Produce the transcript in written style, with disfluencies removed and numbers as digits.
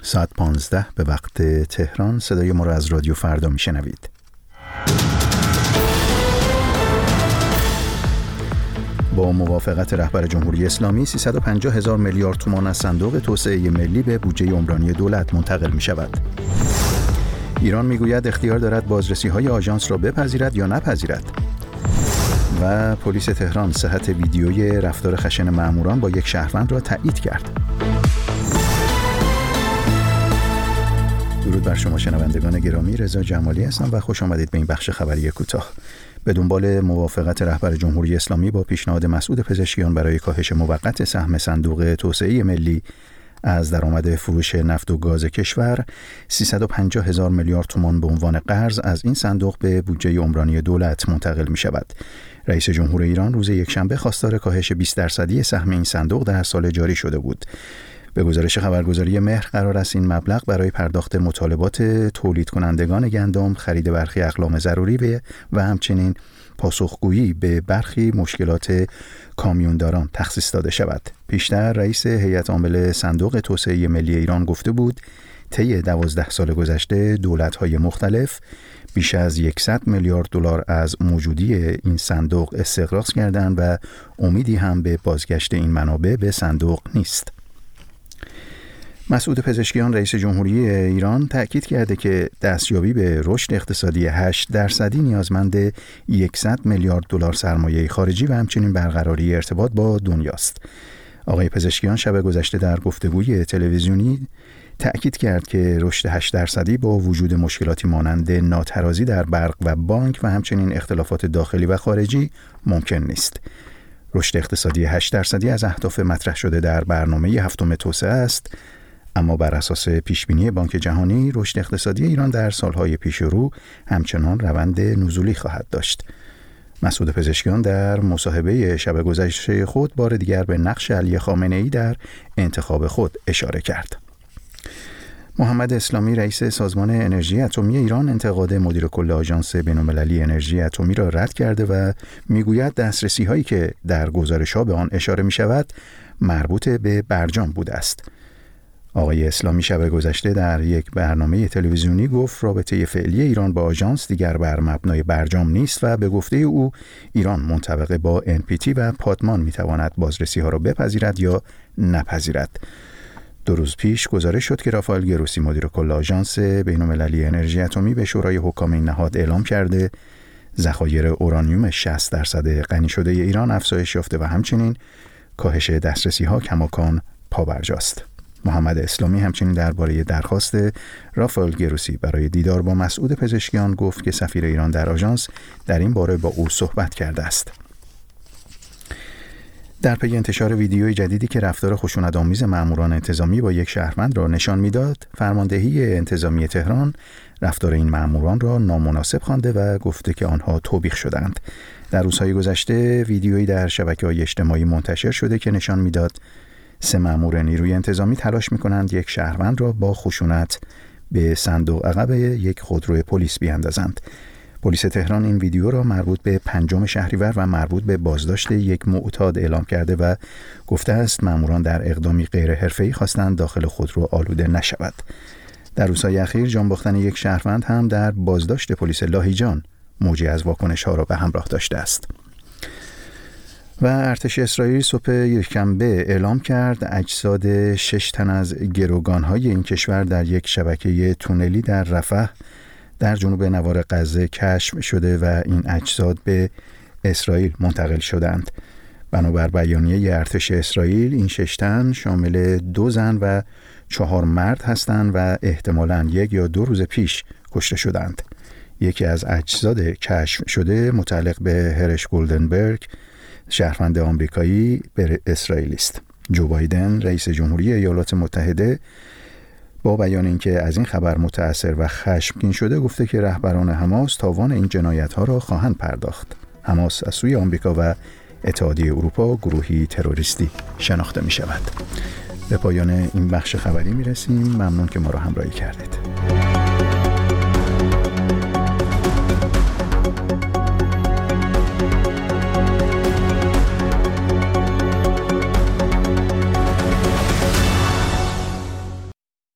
ساعت 15 به وقت تهران. صدای ما را از رادیو فردا میشنوید. با موافقت رهبر جمهوری اسلامی 350,000 میلیارد تومان از صندوق توسعه ملی به بودجه عمرانی دولت منتقل می شود. ایران میگوید اختیار دارد بازرسی‌های آژانس را بپذیرد یا نپذیرد. و پلیس تهران صحت ویدیوی رفتار خشن ماموران با یک شهروند را تایید کرد. درود بر شما شنوندگان گرامی، رضا جمالی هستم و خوش آمدید به این بخش خبری کوتاه. به دنبال موافقت رهبر جمهوری اسلامی با پیشنهاد مسعود پزشکیان برای کاهش موقت سهم صندوق توسعه ملی از درآمد فروش نفت و گاز کشور، 350,000 میلیارد تومان به عنوان قرض از این صندوق به بودجه عمرانی دولت منتقل می شود. رئیس جمهور ایران روز یکشنبه خواستار کاهش 20% سهم این صندوق در سال جاری شده بود. به گزارش خبرگزاری مهر قرار است این مبلغ برای پرداخت مطالبات تولید کنندگان گندم، خرید برخی اقلام ضروری و همچنین پاسخگویی به برخی مشکلات کامیونداران تخصیص داده شود. پیشتر رئیس هیئت عامل صندوق توسعه ملی ایران گفته بود طی 12 سال گذشته دولت‌های مختلف بیش از 100 میلیارد دلار از موجودی این صندوق استقراض کردند و امیدی هم به بازگشت این منابع به صندوق نیست. مسعود پزشکیان رئیس جمهوری ایران تأکید کرده که دستیابی به رشد اقتصادی 8% نیازمند 100 میلیارد دلار سرمایه خارجی و همچنین برقراری ارتباط با دنیاست. آقای پزشکیان شب گذشته در گفتگوی تلویزیونی تأکید کرد که رشد 8% با وجود مشکلاتی مانند ناترازی در برق و بانک و همچنین اختلافات داخلی و خارجی ممکن نیست. رشد اقتصادی 8% از اهداف مطرح شده در برنامه هفتم توسعه است، اما بر اساس پیشبینی بانک جهانی رشد اقتصادی ایران در سالهای پیش رو همچنان روند نزولی خواهد داشت. مسعود پزشکیان در مصاحبه شب گذشته خود بار دیگر به نقش علی خامنه‌ای در انتخاب خود اشاره کرد. محمد اسلامی رئیس سازمان انرژی اتمی ایران انتقاد مدیر کل آژانس بین‌المللی انرژی اتمی را رد کرده و میگوید دسترسی‌هایی که در گزارش‌ها به آن اشاره می‌شود مربوط به برجام بوده است. آقای اسلامی شب گذشته در یک برنامه تلویزیونی گفت رابطه فعلی ایران با آژانس دیگر بر مبنای برجام نیست و به گفته او ایران منطبق با NPT و پادمان میتواند بازرسی ها را بپذیرد یا نپذیرد. 2 روز پیش گزارش شد که رافائل گروسی مدیر کل آژانس بین‌المللی انرژی اتمی به شورای حکام این نهاد اعلام کرده ذخایر اورانیوم 60% غنی شده ایران افزایش یافته و همچنین کاهش دسترسی ها کماکان پابرجاست. محمد اسلامی همچنین درباره درخواست رافائل گروسی برای دیدار با مسعود پزشکیان گفت که سفیر ایران در آژانس در این باره با او صحبت کرده است. در پی انتشار ویدیوی جدیدی که رفتار خشونت‌آمیز ماموران انتظامی با یک شهروند را نشان می‌داد، فرماندهی انتظامی تهران رفتار این ماموران را نامناسب خوانده و گفته که آنها توبیخ شدند. در روزهای گذشته ویدیویی در شبکه‌های اجتماعی منتشر شده که نشان می‌داد 3 مأمور نیروی انتظامی تلاش می‌کنند یک شهروند را با خشونت به صندوق عقب یک خودرو پلیس بیاندازند. پلیس تهران این ویدیو را مربوط به 5 شهریور و مربوط به بازداشت یک معتاد اعلام کرده و گفته است مأموران در اقدامی غیر حرفه‌ای خواستند داخل خودرو آلوده نشود. در روزهای اخیر جان باختن یک شهروند هم در بازداشت پلیس لاهیجان موجی از واکنش‌ها را به همراه داشته است. و ارتش اسرائیل صبح یکشنبه اعلام کرد اجساد 6 تن از گروگان‌های این کشور در یک شبکه تونلی در رفح در جنوب نوار غزه کشف شده و این اجساد به اسرائیل منتقل شدند. بنابر بیانیه ارتش اسرائیل این 6 تن شامل 2 زن و 4 مرد هستند و احتمالاً 1 یا 2 روز پیش کشته شدند. یکی از اجساد کشف شده متعلق به هرش گولدنبرگ شهروند آمریکایی به اسرائیل است. جو بایدن رئیس جمهوری ایالات متحده با بیان اینکه از این خبر متأثر و خشمگین شده گفته که رهبران حماس تاوان این جنایت‌ها را خواهند پرداخت. حماس از سوی آمریکا و اتحادیه اروپا گروهی تروریستی شناخته می شود. به پایان این بخش خبری می رسیم. ممنون که ما را همراهی کردید.